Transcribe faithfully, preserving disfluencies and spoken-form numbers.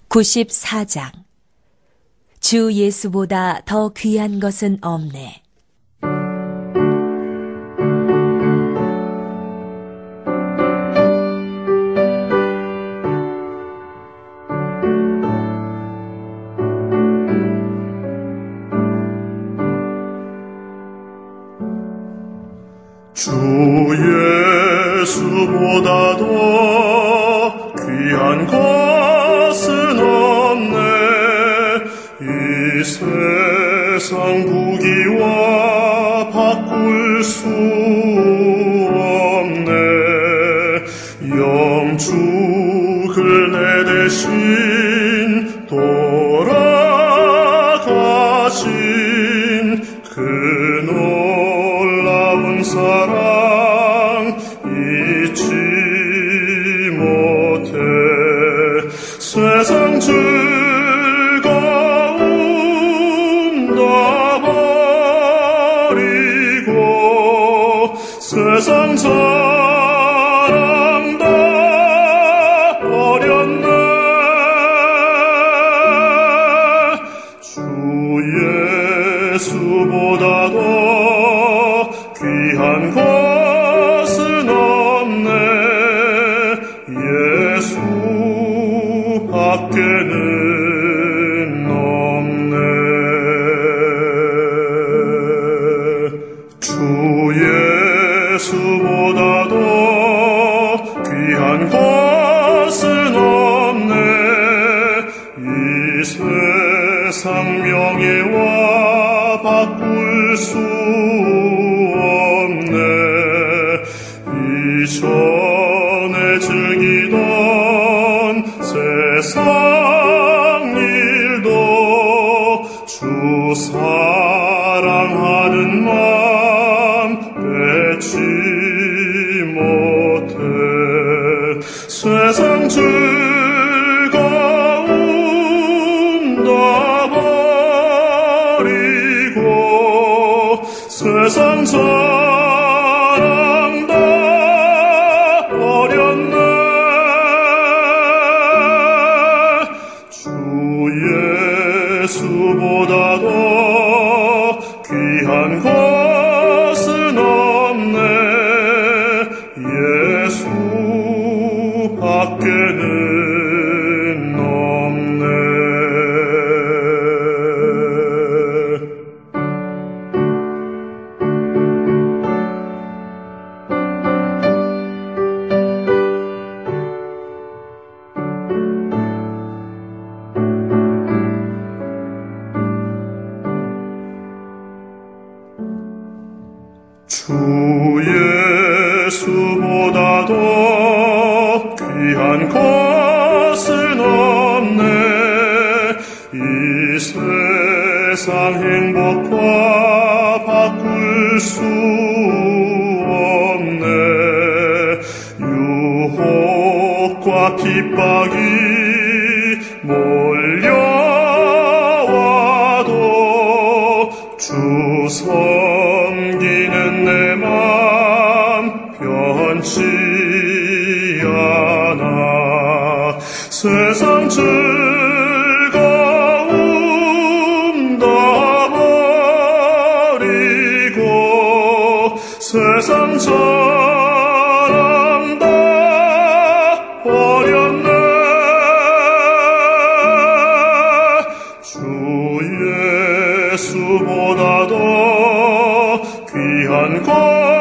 구십사 장. 주 예수보다 더 귀한 것은 없네. 주 예수보다 더 귀한 것은 없네. 이 세상 부귀와 바꿀 수 없네. 영축을 내 대신 돌아가신 그 놀라운 사랑 잊지 못해. 세상 즐거움 다 버리고 세상 사랑 다 버렸네. 주 예수보다 더 귀한 것은 없네. 예수 밖에는 없네. 주 예수보다 더 귀한 것은 없네. 이 세상 명예와 바꿀 수 없네. 이전에 즐기던 세상 일도 주 사랑하는 마음 뺏지 못해. 세상 즐거움 다 버리고 세상 사랑 다 버렸네. 주 예수보다 더 귀한 것은 없네. 예수 밖에는 없네. 주 예수보다 더 귀한 것은 없네. 이 세상 행복과 바꿀 수 없네. 유혹과 핍박이 몰려와도 주 섬기는 내 맘 변치 않아. 세상 즐거움 다 버리고 세상 사랑 다 버렸네. 주 예수보다 더 귀한 것